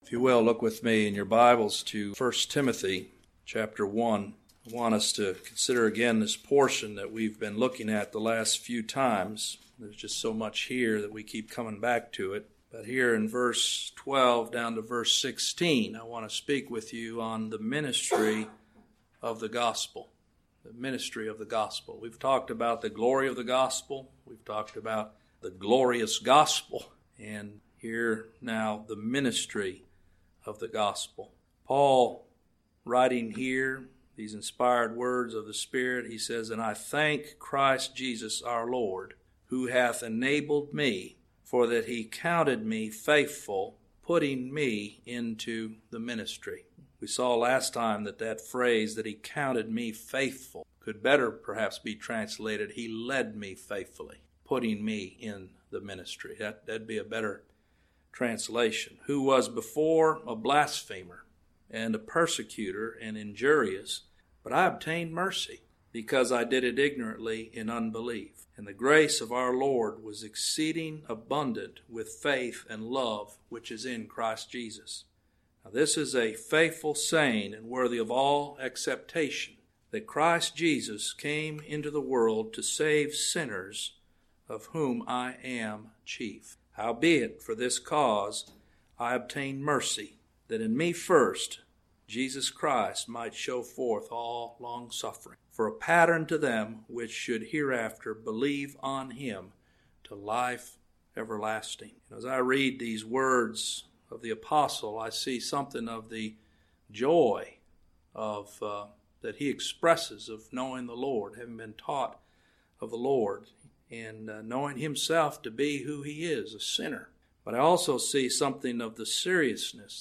If you will, look with me in your Bibles to 1 Timothy chapter 1. I want us to consider again this portion that we've been looking at the last few times. There's just so much here that we keep coming back to it. But here in verse 12 down to verse 16, I want to speak with you on the ministry of the gospel. The ministry of the gospel. We've talked about the glory of the gospel. We've talked about the glorious gospel. And here now the ministry of the gospel. Paul, writing here, these inspired words of the Spirit, he says, "And I thank Christ Jesus our Lord, who hath enabled me, for that he counted me faithful, putting me into the ministry." We saw last time that phrase, that he counted me faithful, could better perhaps be translated, he led me faithfully, putting me in the ministry. That'd be a better translation. Who was before a blasphemer and a persecutor and injurious, but I obtained mercy, because I did it ignorantly in unbelief. And the grace of our Lord was exceeding abundant with faith and love which is in Christ Jesus. Now this is a faithful saying and worthy of all acceptation, that Christ Jesus came into the world to save sinners, of whom I am chief. Howbeit, for this cause I obtained mercy, that in me first Jesus Christ might show forth all long-suffering, for a pattern to them which should hereafter believe on him to life everlasting. As I read these words of the apostle, I see something of the joy of that he expresses of knowing the Lord, having been taught of the Lord, and knowing himself to be who he is, a sinner. But I also see something of the seriousness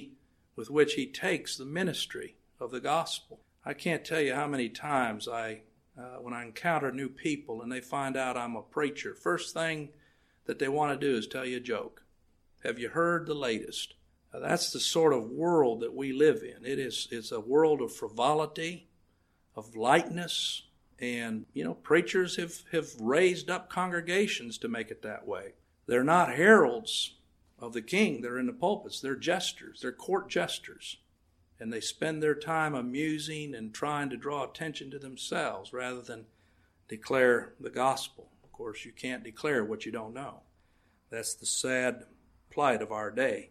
with which he takes the ministry of the gospel. I can't tell you how many times when I encounter new people and they find out I'm a preacher, first thing that they want to do is tell you a joke. Have you heard the latest? That's the sort of world that we live in. It's a world of frivolity, of lightness, and, preachers have raised up congregations to make it that way. They're not heralds of the king. They're in the pulpits. They're jesters. They're court jesters. And they spend their time amusing and trying to draw attention to themselves rather than declare the gospel. Of course, you can't declare what you don't know. That's the sad plight of our day.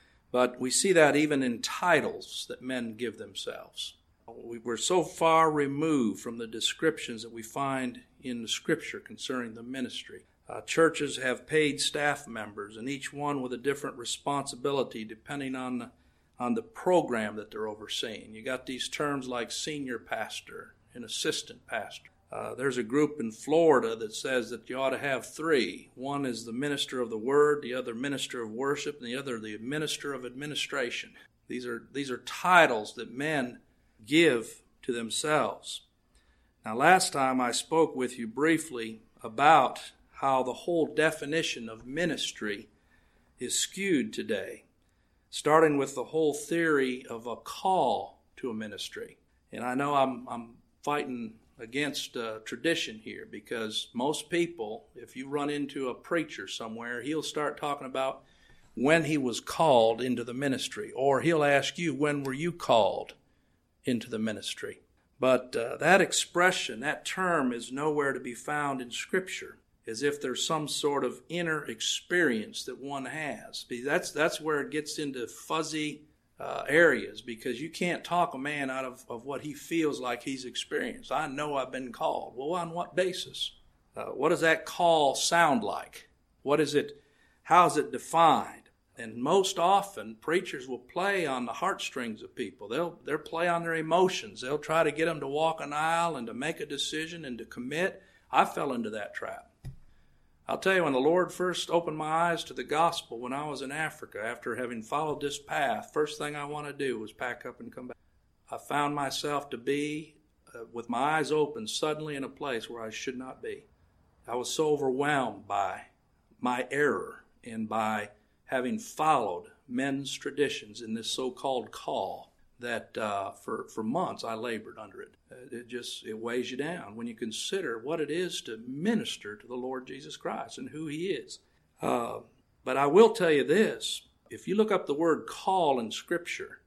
But we see that even in titles that men give themselves. We're so far removed from the descriptions that we find in the Scripture concerning the ministry. Churches have paid staff members, and each one with a different responsibility depending on the program that they're overseeing. You got these terms like senior pastor and assistant pastor. There's a group in Florida that says that you ought to have three. One is the minister of the word, the other minister of worship, and the other the minister of administration. These are titles that men give to themselves. Now, last time I spoke with you briefly about how the whole definition of ministry is skewed today, starting with the whole theory of a call to a ministry. And I know I'm fighting against tradition here, because most people, if you run into a preacher somewhere, he'll start talking about when he was called into the ministry, or he'll ask you, when were you called into the ministry? But that expression, that term, is nowhere to be found in Scripture, as if there's some sort of inner experience that one has. That's where it gets into fuzzy areas, because you can't talk a man out of what he feels like he's experienced. I know I've been called. Well, on what basis? What does that call sound like? What is it? How is it defined? And most often, preachers will play on the heartstrings of people. They'll play on their emotions. They'll try to get them to walk an aisle and to make a decision and to commit. I fell into that trap. I'll tell you, when the Lord first opened my eyes to the gospel when I was in Africa, after having followed this path, first thing I wanted to do was pack up and come back. I found myself to be, with my eyes open, suddenly in a place where I should not be. I was so overwhelmed by my error and by having followed men's traditions in this so-called call that for months I labored under it. It weighs you down when you consider what it is to minister to the Lord Jesus Christ and who he is. But I will tell you this, If you look up the word call in Scripture,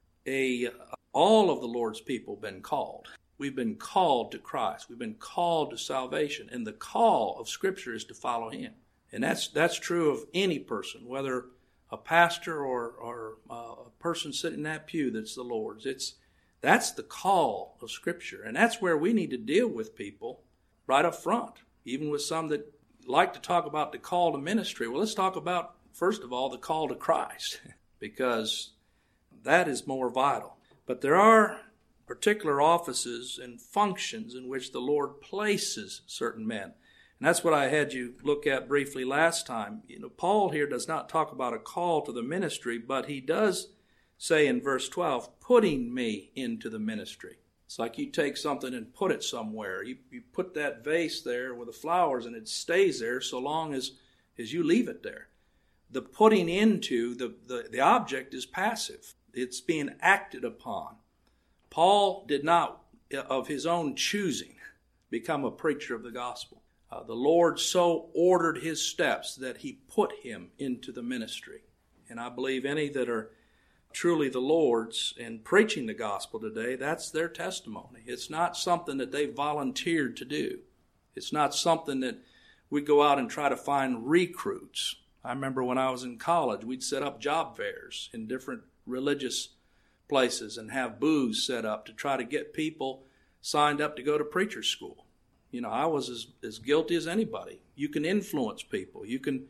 all of the Lord's people have been called. We've been called to Christ. We've been called to salvation. And the call of Scripture is to follow Him. And that's true of any person, whether a pastor or a person sitting in that pew that's the Lord's. That's the call of Scripture. And that's where we need to deal with people right up front, even with some that like to talk about the call to ministry. Well, let's talk about, first of all, the call to Christ, because that is more vital. But there are particular offices and functions in which the Lord places certain men. And that's what I had you look at briefly last time. Paul here does not talk about a call to the ministry, but he does say in verse 12, putting me into the ministry. It's like you take something and put it somewhere. You put that vase there with the flowers and it stays there so long as you leave it there. The putting into, the object is passive. It's being acted upon. Paul did not, of his own choosing, become a preacher of the gospel. The Lord so ordered his steps that he put him into the ministry. And I believe any that are truly the Lord's in preaching the gospel today, that's their testimony. It's not something that they volunteered to do. It's not something that we go out and try to find recruits. I remember when I was in college, we'd set up job fairs in different religious places and have booths set up to try to get people signed up to go to preacher school. I was as guilty as anybody. You can influence people. You can,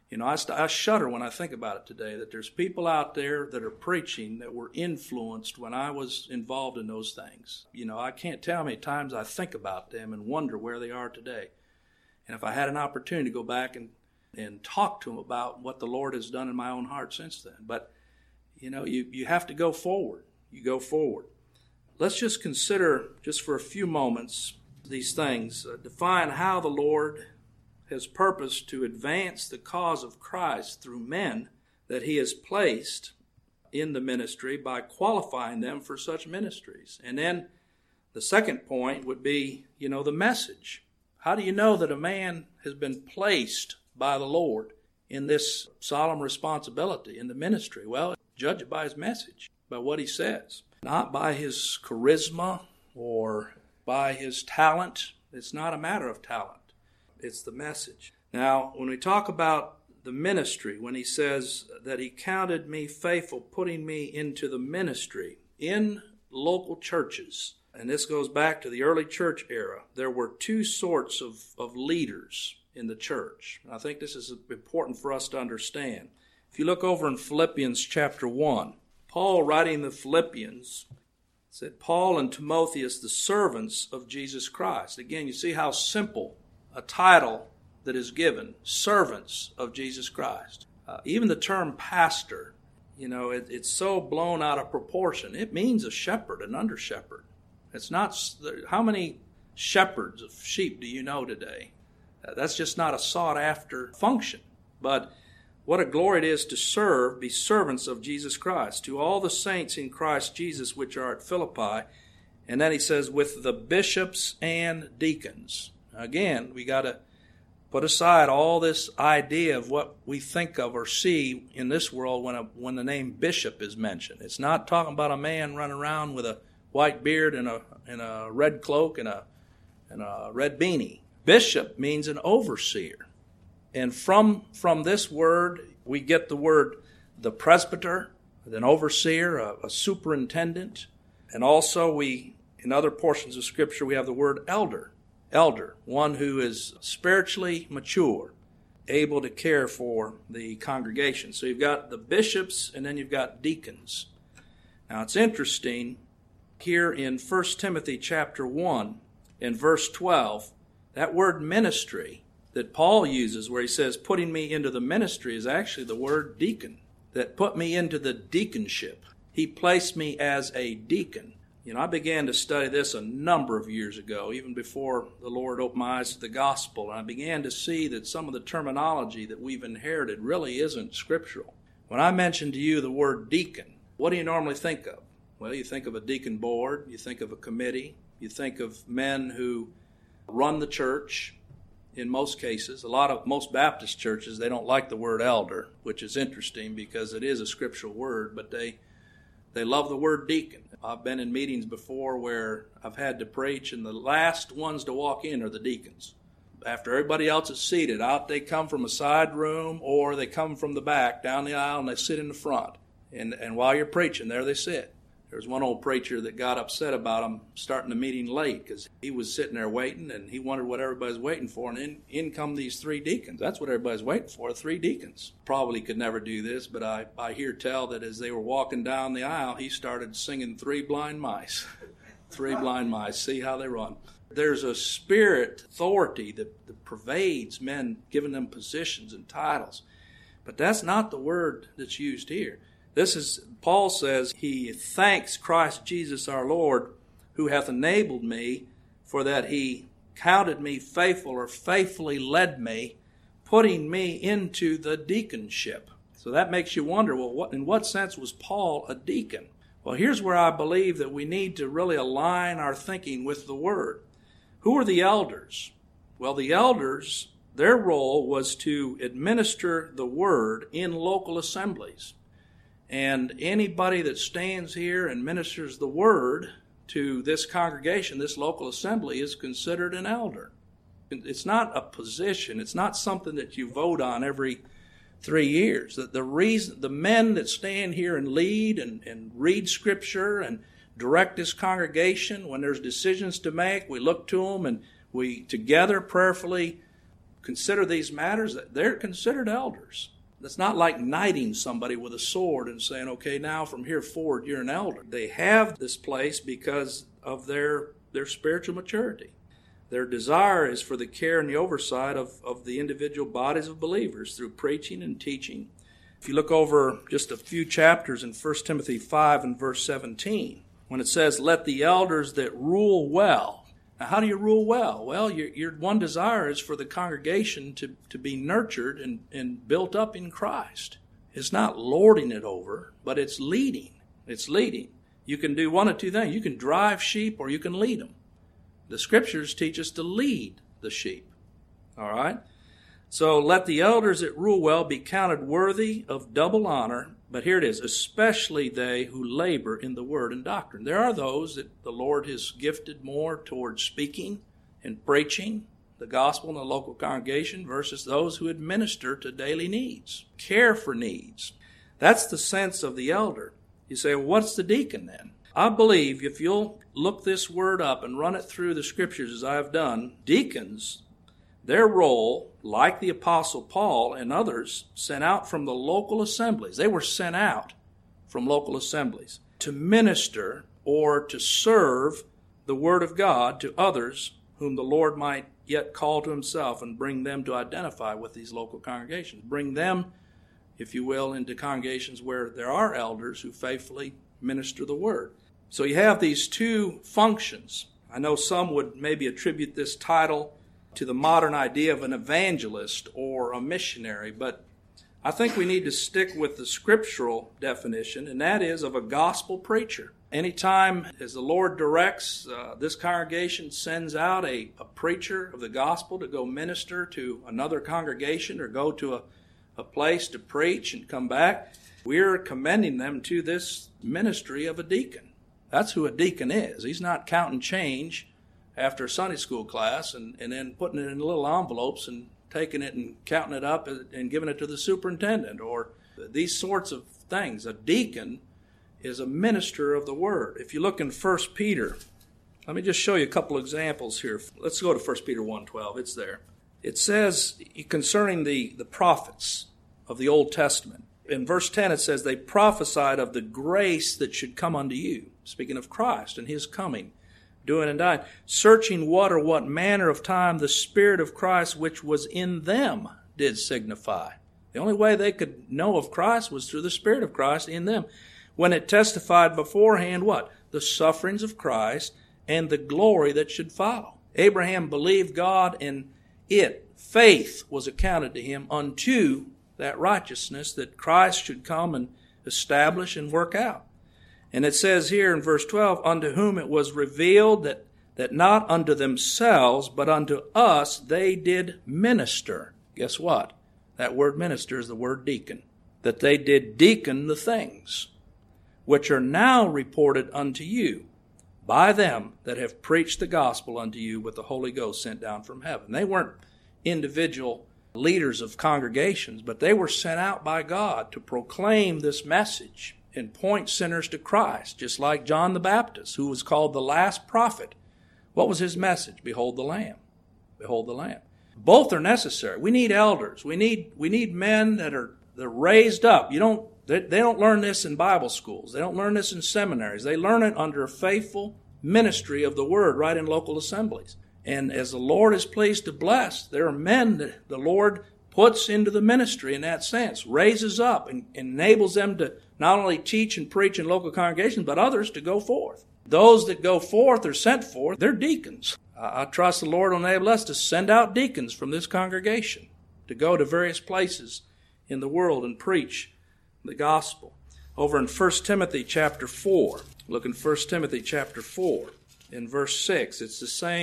I shudder when I think about it today that there's people out there that are preaching that were influenced when I was involved in those things. I can't tell how many times I think about them and wonder where they are today. And if I had an opportunity to go back and talk to them about what the Lord has done in my own heart since then. But, you have to go forward. You go forward. Let's just consider, just for a few moments, these things. Define how the Lord has purposed to advance the cause of Christ through men that he has placed in the ministry by qualifying them for such ministries. And then the second point would be, the message. How do you know that a man has been placed by the Lord in this solemn responsibility in the ministry? Well, judge it by his message, by what he says, not by his charisma or by his talent. It's not a matter of talent. It's the message. Now, when we talk about the ministry, when he says that he counted me faithful, putting me into the ministry in local churches, and this goes back to the early church era, there were two sorts of leaders in the church. And I think this is important for us to understand. If you look over in Philippians chapter 1, Paul writing the Philippians said, Paul and Timotheus, the servants of Jesus Christ. Again, you see how simple a title that is given, servants of Jesus Christ. Even the term pastor, it's so blown out of proportion. It means a shepherd, an under shepherd. It's not, how many shepherds of sheep do you know today? That's just not a sought after function. But what a glory it is to serve, be servants of Jesus Christ, to all the saints in Christ Jesus which are at Philippi. And then he says, with the bishops and deacons. Again, we got to put aside all this idea of what we think of or see in this world when the name bishop is mentioned. It's not talking about a man running around with a white beard and a red cloak and a red beanie. Bishop means an overseer. And from this word, we get the word the presbyter, an overseer, a superintendent. And also in other portions of Scripture, we have the word elder. Elder, one who is spiritually mature, able to care for the congregation. So you've got the bishops and then you've got deacons. Now it's interesting, here in 1 Timothy chapter 1 in verse 12, that word ministry that Paul uses where he says, putting me into the ministry, is actually the word deacon, that put me into the deaconship. He placed me as a deacon. I began to study this a number of years ago, even before the Lord opened my eyes to the gospel, and I began to see that some of the terminology that we've inherited really isn't scriptural. When I mention to you the word deacon, what do you normally think of? Well, you think of a deacon board, you think of a committee, you think of men who run the church in most cases. Most Baptist churches, they don't like the word elder, which is interesting because it is a scriptural word, but they love the word deacon. I've been in meetings before where I've had to preach, and the last ones to walk in are the deacons. After everybody else is seated, out they come from a side room, or they come from the back down the aisle, and they sit in the front. And while you're preaching, there they sit. There's one old preacher that got upset about him starting the meeting late because he was sitting there waiting, and he wondered what everybody's waiting for, and in come these 3 deacons. That's what everybody's waiting for, 3 deacons. Probably could never do this, but I hear tell that as they were walking down the aisle, he started singing 3 Blind Mice. 3 blind mice, see how they run. There's a spirit authority that pervades men, giving them positions and titles. But that's not the word that's used here. Paul says, he thanks Christ Jesus our Lord, who hath enabled me, for that he counted me faithful, or faithfully led me, putting me into the deaconship. So that makes you wonder, well, in what sense was Paul a deacon? Well, here's where I believe that we need to really align our thinking with the word. Who are the elders? Well, the elders, their role was to administer the word in local assemblies. And anybody that stands here and ministers the word to this congregation, this local assembly, is considered an elder. It's not a position. It's not something that you vote on every 3 years. The men that stand here and lead and read Scripture and direct this congregation, when there's decisions to make, we look to them and we together prayerfully consider these matters. They're considered elders. It's not like knighting somebody with a sword and saying, okay, now from here forward, you're an elder. They have this place because of their spiritual maturity. Their desire is for the care and the oversight of the individual bodies of believers through preaching and teaching. If you look over just a few chapters in 1 Timothy 5 and verse 17, when it says, let the elders that rule well. Now, how do you rule well? Well, your one desire is for the congregation to be nurtured and built up in Christ. It's not lording it over, but it's leading. It's leading. You can do one of 2 things. You can drive sheep or you can lead them. The Scriptures teach us to lead the sheep. All right? So let the elders that rule well be counted worthy of double honor. But here it is, especially they who labor in the word and doctrine. There are those that the Lord has gifted more towards speaking and preaching the gospel in the local congregation versus those who administer to daily needs, care for needs. That's the sense of the elder. You say, well, what's the deacon then? I believe if you'll look this word up and run it through the Scriptures as I've done, deacons, their role, like the Apostle Paul and others, sent out from the local assemblies. They were sent out from local assemblies to minister or to serve the Word of God to others whom the Lord might yet call to himself and bring them to identify with these local congregations. Bring them, if you will, into congregations where there are elders who faithfully minister the Word. So you have these 2 functions. I know some would maybe attribute this title to the modern idea of an evangelist or a missionary, but I think we need to stick with the scriptural definition, and that is of a gospel preacher. Anytime, as the Lord directs, this congregation sends out a preacher of the gospel to go minister to another congregation or go to a place to preach and come back, we're commending them to this ministry of a deacon. That's who a deacon is. He's not counting change after a Sunday school class and then putting it in little envelopes and taking it and counting it up and giving it to the superintendent or these sorts of things. A deacon is a minister of the word. If you look in 1 Peter, let me just show you a couple examples here. Let's go to 1 Peter 1:12. It's there. It says concerning the prophets of the Old Testament. In verse 10 it says, they prophesied of the grace that should come unto you. Speaking of Christ and his coming, doing and dying, searching what manner of time the Spirit of Christ which was in them did signify. The only way they could know of Christ was through the Spirit of Christ in them. When it testified beforehand what? The sufferings of Christ and the glory that should follow. Abraham believed God, and faith was accounted to him unto that righteousness that Christ should come and establish and work out. And it says here in verse 12, unto whom it was revealed that that not unto themselves, but unto us they did minister. Guess what? That word minister is the word deacon. That they did deacon the things, which are now reported unto you by them that have preached the gospel unto you with the Holy Ghost sent down from heaven. They weren't individual leaders of congregations, but they were sent out by God to proclaim this message and point sinners to Christ, just like John the Baptist, who was called the last prophet. What was his message? Behold the Lamb. Behold the Lamb. Both are necessary. We need elders. We need men that are raised up. They don't learn this in Bible schools. They don't learn this in seminaries. They learn it under a faithful ministry of the Word right in local assemblies. And as the Lord is pleased to bless, there are men that the Lord puts into the ministry in that sense, raises up and enables them to not only teach and preach in local congregations, but others to go forth. Those that go forth are sent forth, they're deacons. I trust the Lord will enable us to send out deacons from this congregation to go to various places in the world and preach the gospel. Over in 1 Timothy chapter 4, look in 1 Timothy chapter 4, in verse 6, it's the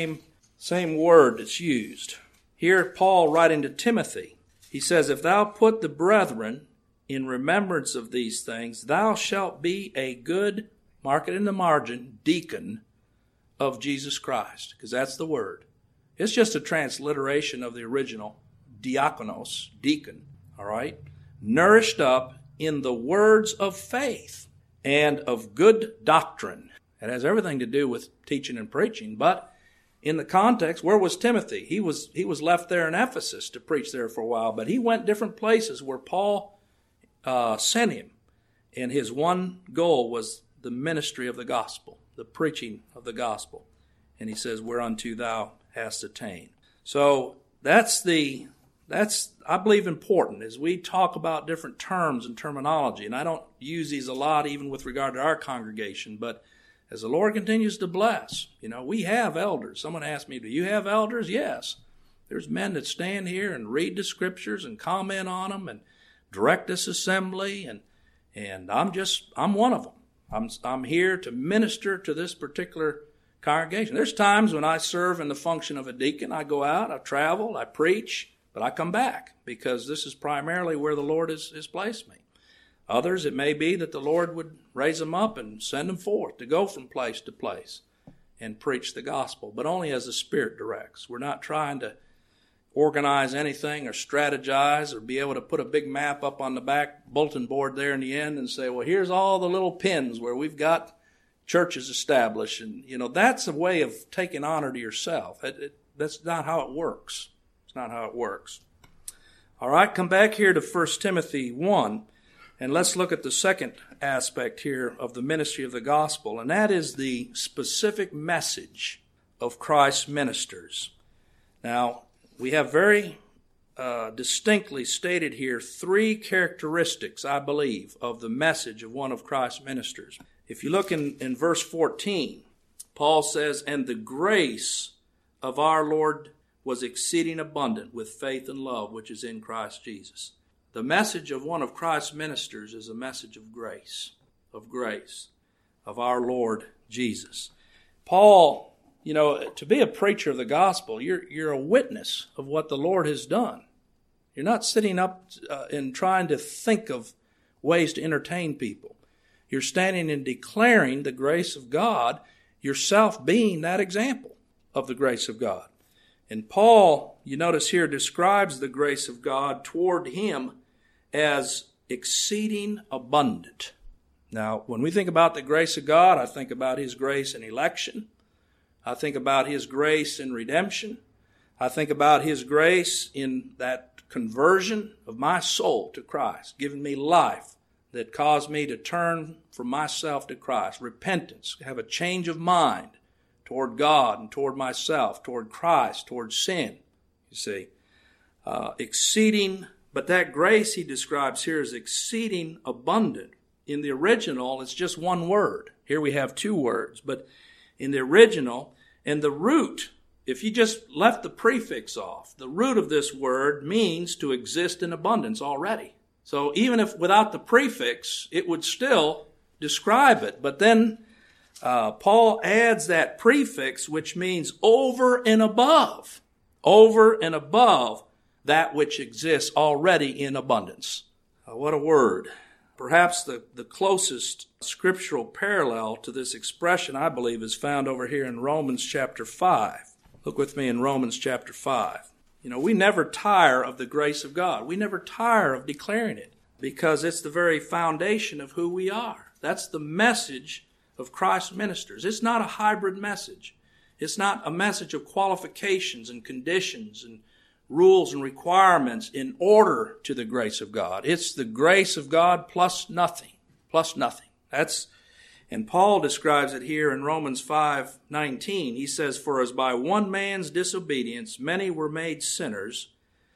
same word that's used. Here Paul writing to Timothy, he says, if thou put the brethren in remembrance of these things, thou shalt be a good, mark it in the margin, deacon of Jesus Christ, because that's the word. It's just a transliteration of the original diakonos, deacon, all right? Nourished up in the words of faith and of good doctrine. It has everything to do with teaching and preaching, but in the context, where was Timothy? He was left there in Ephesus to preach there for a while, but he went different places where Paul sent him, and his one goal was the ministry of the gospel, the preaching of the gospel. And he says, whereunto thou hast attained. So that's I believe important as we talk about different terms and terminology. And I don't use these a lot even with regard to our congregation, but as the Lord continues to bless, we have elders. Someone asked me, do you have elders? Yes. There's men that stand here and read the scriptures and comment on them and direct this assembly, and I'm one of them. I'm here to minister to this particular congregation. There's times when I serve in the function of a deacon. I go out, I travel, I preach, but I come back because this is primarily where the Lord has placed me. Others, it may be that the Lord would raise them up and send them forth to go from place to place and preach the gospel, but only as the Spirit directs. We're not trying to organize anything or strategize or be able to put a big map up on the back bulletin board there in the end and say, well, here's all the little pins where we've got churches established. And, that's a way of taking honor to yourself. That's not how it works. It's not how it works. All right, come back here to 1 Timothy 1, and let's look at the second aspect here of the ministry of the gospel, and that is the specific message of Christ's ministers. Now, we have very distinctly stated here three characteristics, I believe, of the message of one of Christ's ministers. If you look in verse 14, Paul says, and the grace of our Lord was exceeding abundant with faith and love, which is in Christ Jesus. The message of one of Christ's ministers is a message of grace of our Lord Jesus. Paul, to be a preacher of the gospel, you're a witness of what the Lord has done. You're not sitting up and trying to think of ways to entertain people. You're standing and declaring the grace of God, yourself being that example of the grace of God. And Paul, you notice here, describes the grace of God toward him as exceeding abundant. Now, when we think about the grace of God, I think about his grace in election. I think about his grace in redemption. I think about his grace in that conversion of my soul to Christ, giving me life that caused me to turn from myself to Christ, repentance, have a change of mind toward God and toward myself, toward Christ, toward sin, you see. Exceeding, but that grace he describes here is exceeding abundant. In the original, it's just one word. Here we have two words, but in the original, and the root, if you just left the prefix off, the root of this word means to exist in abundance already. So even if without the prefix, it would still describe it. But then Paul adds that prefix, which means over and above that which exists already in abundance. What a word. Perhaps the closest scriptural parallel to this expression, I believe, is found over here in Romans chapter 5. Look with me in Romans chapter 5. We never tire of the grace of God. We never tire of declaring it because it's the very foundation of who we are. That's the message of Christ's ministers. It's not a hybrid message. It's not a message of qualifications and conditions and rules and requirements in order to the grace of God. It's the grace of God plus nothing. And Paul describes it here in Romans 5:19. He says, "For as by one man's disobedience many were made sinners,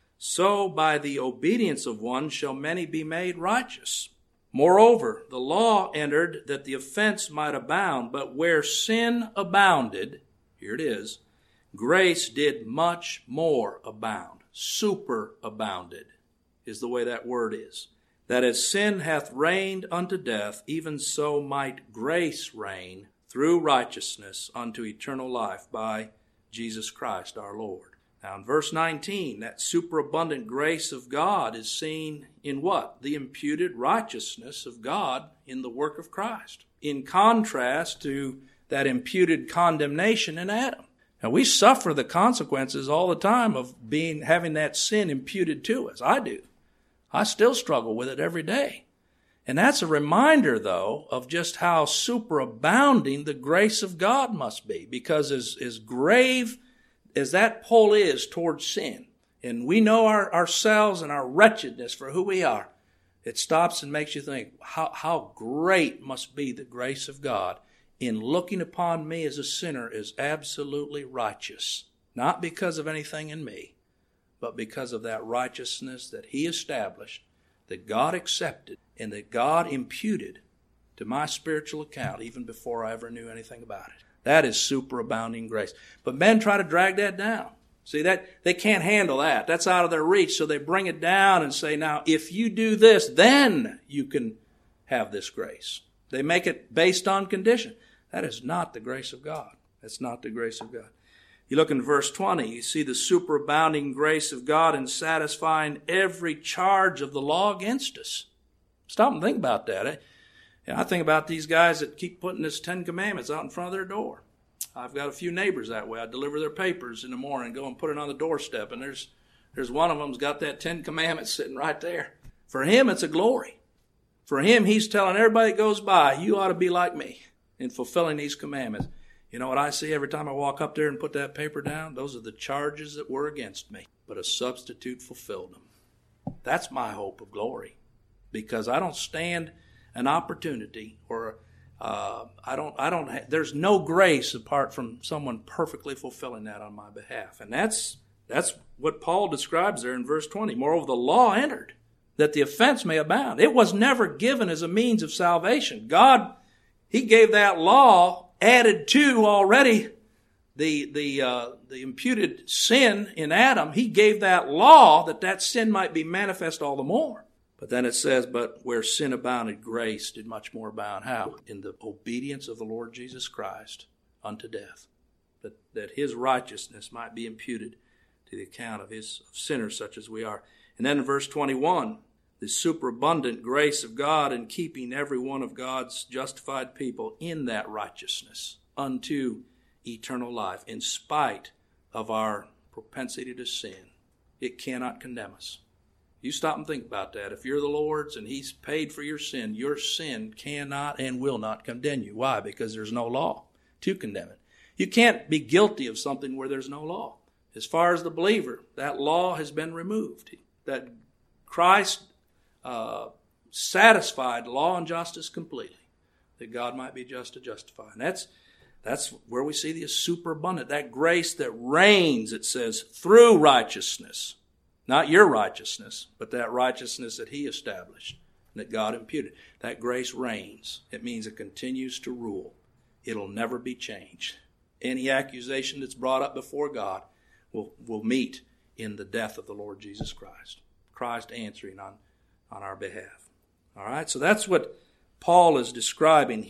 so by the obedience of one shall many be made righteous. Moreover, the law entered that the offense might abound, but where sin abounded," here it is, "grace did much more abound." Superabounded is the way that word is. "That as sin hath reigned unto death, even so might grace reign through righteousness unto eternal life by Jesus Christ our Lord." Now in verse 19, that superabundant grace of God is seen in what? The imputed righteousness of God in the work of Christ, in contrast to that imputed condemnation in Adam. Now we suffer the consequences all the time of having that sin imputed to us. I do. I still struggle with it every day. And that's a reminder, though, of just how superabounding the grace of God must be. Because as grave as that pull is towards sin, and we know ourselves and our wretchedness for who we are, it stops and makes you think, how great must be the grace of God in looking upon me as a sinner as absolutely righteous. Not because of anything in me, but because of that righteousness that He established, that God accepted, and that God imputed to my spiritual account even before I ever knew anything about it. That is superabounding grace. But men try to drag that down. See, that they can't handle that. That's out of their reach, so they bring it down and say, now, if you do this, then you can have this grace. They make it based on condition. That is not the grace of God. That's not the grace of God. You look in verse 20, you see the superabounding grace of God in satisfying every charge of the law against us. Stop and think about that. I think about these guys that keep putting this 10 Commandments out in front of their door. I've got a few neighbors that way. I deliver their papers in the morning, go and put it on the doorstep, and there's one of them's got that 10 Commandments sitting right there. For him, it's a glory. For him, he's telling everybody that goes by, you ought to be like me in fulfilling these commandments. You know what I see every time I walk up there and put that paper down? Those are the charges that were against me, but a substitute fulfilled them. That's my hope of glory, because I don't stand an opportunity, or there's no grace apart from someone perfectly fulfilling that on my behalf. And that's what Paul describes there in verse 20. Moreover, the law entered that the offense may abound. It was never given as a means of salvation. God, He gave that law added to already the imputed sin in Adam. He gave that law that sin might be manifest all the more. But then it says, but where sin abounded, grace did much more abound. How? In the obedience of the Lord Jesus Christ unto death. That His righteousness might be imputed to the account of sinners such as we are. And then in verse 21, the superabundant grace of God in keeping every one of God's justified people in that righteousness unto eternal life, in spite of our propensity to sin. It cannot condemn us. You stop and think about that. If you're the Lord's and He's paid for your sin cannot and will not condemn you. Why? Because there's no law to condemn it. You can't be guilty of something where there's no law. As far as the believer, that law has been removed. That Christ satisfied law and justice completely, that God might be just to justify. And that's where we see the superabundant, that grace that reigns, it says, through righteousness. Not your righteousness, but that righteousness that He established, that God imputed. That grace reigns. It means it continues to rule. It'll never be changed. Any accusation that's brought up before God will meet in the death of the Lord Jesus Christ. Christ answering on our behalf. All right, so that's what Paul is describing here.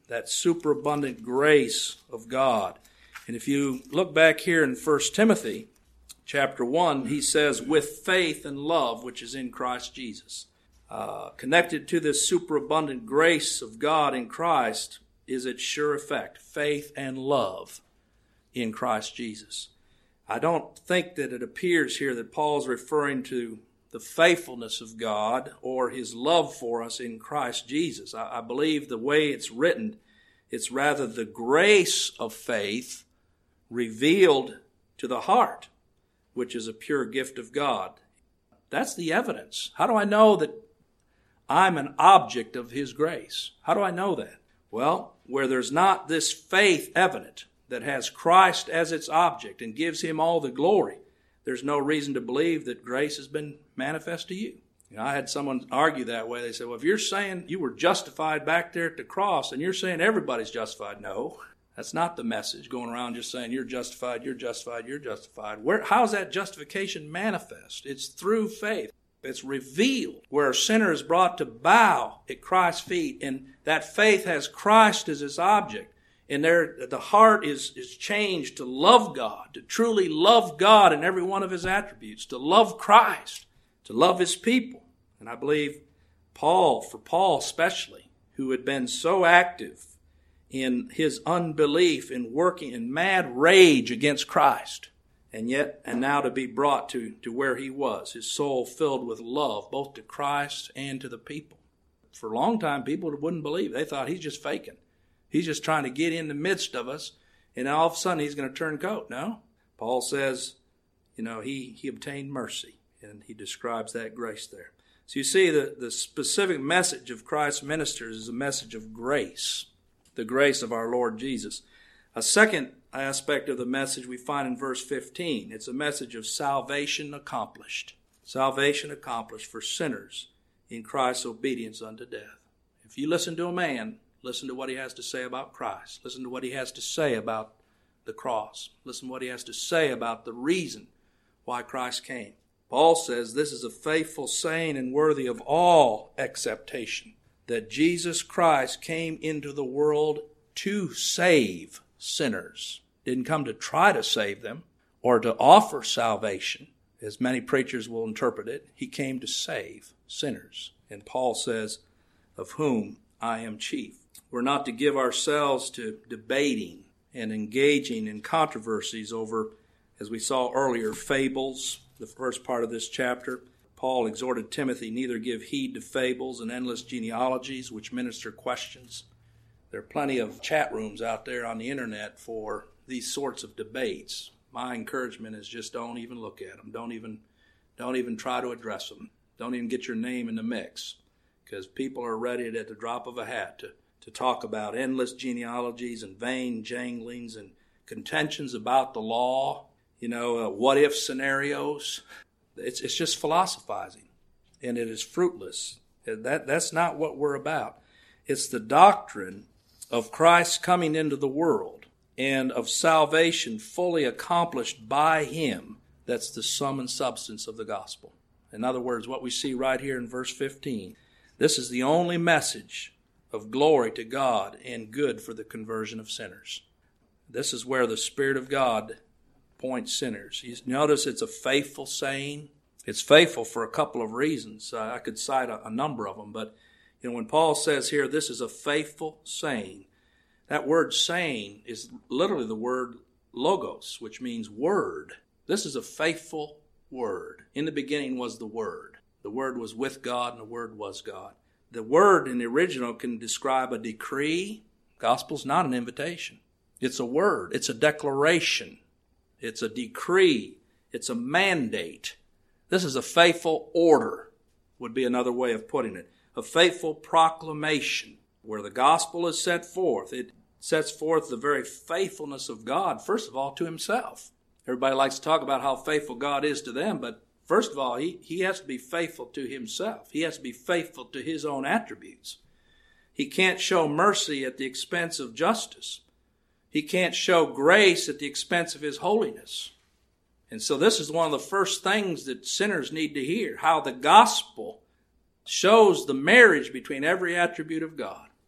that superabundant grace of God. And if you look back here in 1 Timothy chapter 1, he says, with faith and love, which is in Christ Jesus. Connected to this superabundant grace of God in Christ is its sure effect, faith and love in Christ Jesus. I don't think that it appears here that Paul's referring to the faithfulness of God or his love for us in Christ Jesus. I believe the way it's written, it's rather the grace of faith revealed to the heart, which is a pure gift of God. That's the evidence. How do I know that I'm an object of his grace? How do I know that? Well, where there's not this faith evident that has Christ as its object and gives him all the glory, there's no reason to believe that grace has been manifest to you. I had someone argue that way. They said, well, if you're saying you were justified back there at the cross and you're saying everybody's justified, no, that's not the message going around just saying you're justified, you're justified, you're justified. How's that justification manifest? It's through faith. It's revealed where a sinner is brought to bow at Christ's feet, and that faith has Christ as its object. And there, the heart is changed to love God, to truly love God in every one of his attributes, to love Christ, to love his people. And I believe for Paul especially, who had been so active in his unbelief, in working in mad rage against Christ, and now to be brought to where he was, his soul filled with love, both to Christ and to the people. For a long time, people wouldn't believe. They thought he's just faking. He's just trying to get in the midst of us, and all of a sudden he's going to turn coat. No. Paul says, he obtained mercy, and he describes that grace there. So you see, the specific message of Christ's ministers is a message of grace, the grace of our Lord Jesus. A second aspect of the message we find in verse 15. It's a message of salvation accomplished. Salvation accomplished for sinners in Christ's obedience unto death. If you listen to a man, listen to what he has to say about Christ. Listen to what he has to say about the cross. Listen to what he has to say about the reason why Christ came. Paul says this is a faithful saying and worthy of all acceptation, that Jesus Christ came into the world to save sinners. Didn't come to try to save them or to offer salvation, as many preachers will interpret it. He came to save sinners. And Paul says, of whom I am chief. We're not to give ourselves to debating and engaging in controversies over, as we saw earlier, fables, the first part of this chapter. Paul exhorted Timothy, neither give heed to fables and endless genealogies which minister questions. There are plenty of chat rooms out there on the internet for these sorts of debates. My encouragement is just don't even look at them. Don't even try to address them. Don't even get your name in the mix, because people are ready at the drop of a hat to talk about endless genealogies and vain janglings and contentions about the law, what-if scenarios. It's just philosophizing, and it is fruitless. That's not what we're about. It's the doctrine of Christ coming into the world and of salvation fully accomplished by him that's the sum and substance of the gospel. In other words, what we see right here in verse 15, this is the only message of glory to God and good for the conversion of sinners. This is where the Spirit of God points sinners. You notice it's a faithful saying. It's faithful for a couple of reasons. I could cite a number of them, but when Paul says here, this is a faithful saying, that word saying is literally the word logos, which means word. This is a faithful word. In the beginning was the Word. The Word was with God, and the Word was God. The word in the original can describe a decree. Gospel's not an invitation. It's a word. It's a declaration. It's a decree. It's a mandate. This is a faithful order, would be another way of putting it. A faithful proclamation where the gospel is set forth. It sets forth the very faithfulness of God, first of all, to himself. Everybody likes to talk about how faithful God is to them, but first of all, he has to be faithful to himself. He has to be faithful to his own attributes. He can't show mercy at the expense of justice. He can't show grace at the expense of his holiness. And so this is one of the first things that sinners need to hear, how the gospel shows the marriage between every attribute of God.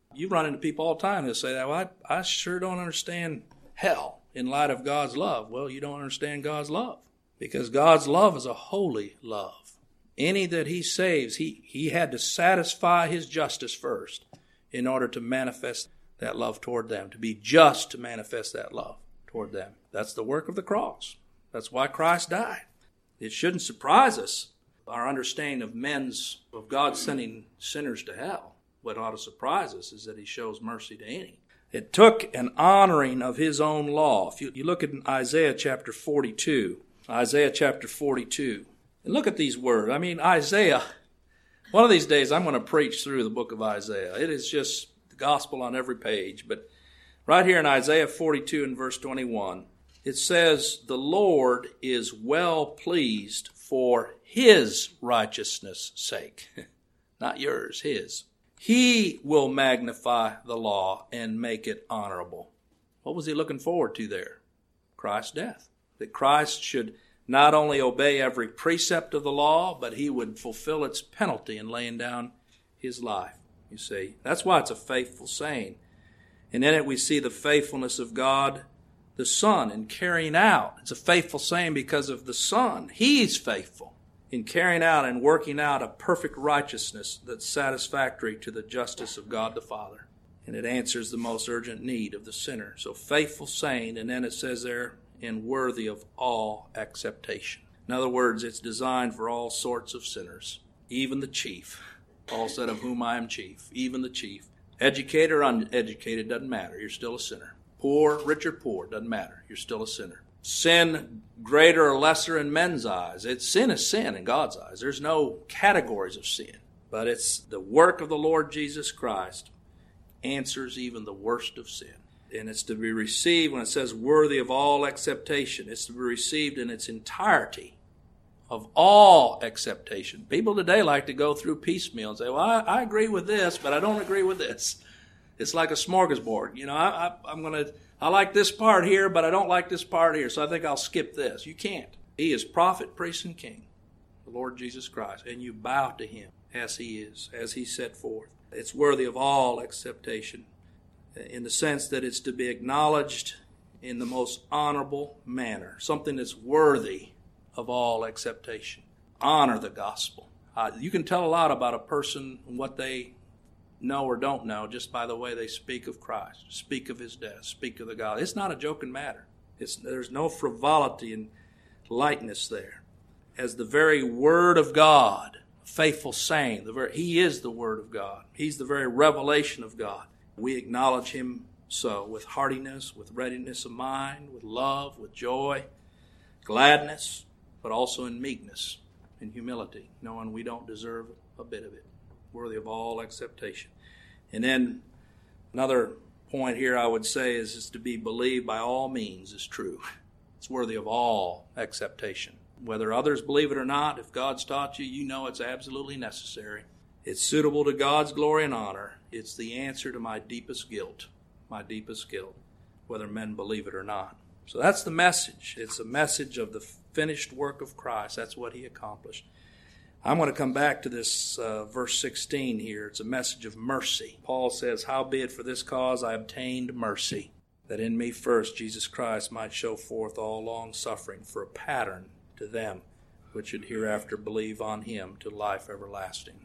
You run into people all the time who say that, well, I sure don't understand hell in light of God's love. Well, you don't understand God's love, because God's love is a holy love. Any that he saves, he had to satisfy his justice first in order to manifest that love toward them, to be just to manifest that love toward them. That's the work of the cross. That's why Christ died. It shouldn't surprise us, our understanding of God sending sinners to hell. What ought to surprise us is that he shows mercy to any. It took an honoring of his own law. If you look at Isaiah chapter 42, and look at these words. I mean, Isaiah, one of these days I'm going to preach through the book of Isaiah. It is just the gospel on every page. But right here in Isaiah 42 and verse 21, it says, the Lord is well pleased for his righteousness' sake. Not yours, his. He will magnify the law and make it honorable. What was he looking forward to there? Christ's death. That Christ should not only obey every precept of the law, but he would fulfill its penalty in laying down his life. You see, that's why it's a faithful saying. And in it we see the faithfulness of God the Son in carrying out. It's a faithful saying because of the Son. He's faithful in carrying out and working out a perfect righteousness that's satisfactory to the justice of God the Father. And it answers the most urgent need of the sinner. So faithful saying, and then it says there, and worthy of all acceptation. In other words, it's designed for all sorts of sinners, even the chief. Paul said, of whom I am chief, even the chief. Educated or uneducated, doesn't matter. You're still a sinner. Poor, rich or poor, doesn't matter. You're still a sinner. Sin greater or lesser in men's eyes. Sin is sin in God's eyes. There's no categories of sin. But it's the work of the Lord Jesus Christ answers even the worst of sin. And it's to be received, when it says worthy of all acceptation, it's to be received in its entirety, of all acceptation. People today like to go through piecemeal and say, well, I agree with this, but I don't agree with this. It's like a smorgasbord. You know, I like this part here, but I don't like this part here, so I think I'll skip this. You can't. He is prophet, priest, and king, the Lord Jesus Christ, and you bow to him as he is, as he set forth. It's worthy of all acceptation in the sense that it's to be acknowledged in the most honorable manner, something that's worthy of all acceptation. Honor the gospel. You can tell a lot about a person and what they know or don't know just by the way they speak of Christ, speak of his death, speak of the gospel. It's not a joking matter. There's no frivolity and lightness there. As the very Word of God, faithful saying, he is the Word of God. He's the very revelation of God. We acknowledge him so with heartiness, with readiness of mind, with love, with joy, gladness, but also in meekness, in humility, knowing we don't deserve a bit of it. Worthy of all acceptation. And then another point here I would say is to be believed by all means is true. It's worthy of all acceptation. Whether others believe it or not, if God's taught you, you know it's absolutely necessary. It's suitable to God's glory and honor. It's the answer to my deepest guilt, whether men believe it or not. So that's the message. It's a message of the finished work of Christ. That's what he accomplished. I'm going to come back to this verse 16 here. It's a message of mercy. Paul says, howbeit for this cause I obtained mercy, that in me first Jesus Christ might show forth all long suffering for a pattern to them which should hereafter believe on him to life everlasting.